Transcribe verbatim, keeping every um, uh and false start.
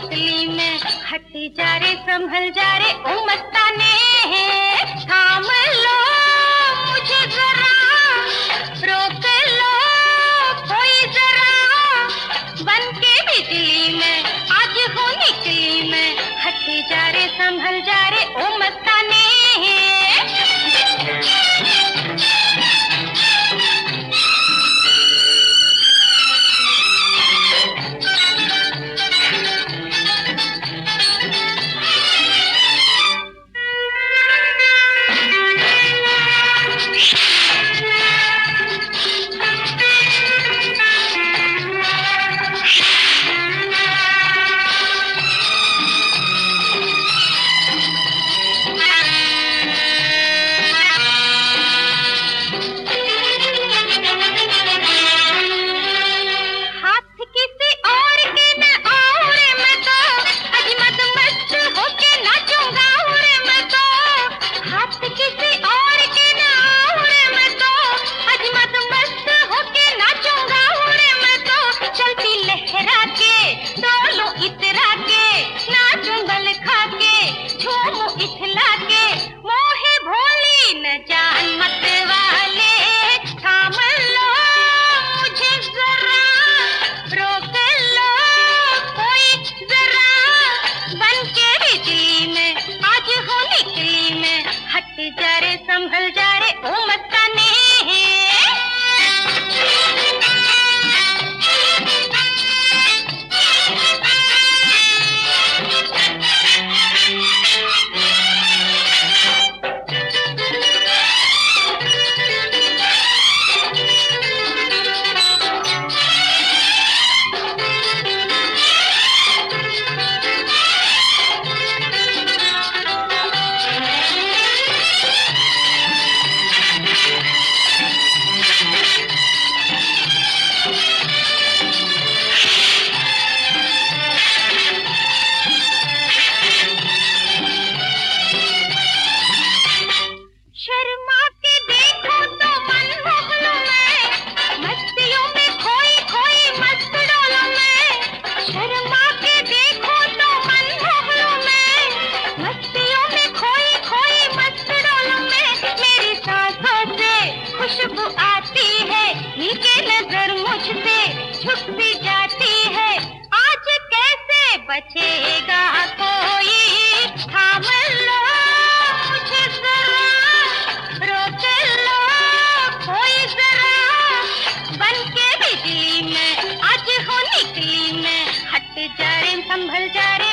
निकली मैं, हट जा रे संभल जा रे ओ मस्ताने, थाम लो मुझे जरा, रोक लो कोई जरा, बन के बिजली मैं आज हूँ निकली मैं, हट जा रे संभल जा रे ओ मस्ताने। जा रे संभल जा रे ओ मस्ताने। खुशबू आती है, नीचे नजर मुझसे झुक भी जाती है, आज कैसे बचेगा कोई, थाम लो मुझे जरा, रोक लो कोई जरा, बन के बिजली मैं आज हूँ निकली मैं, हट जा रे संभल जा रे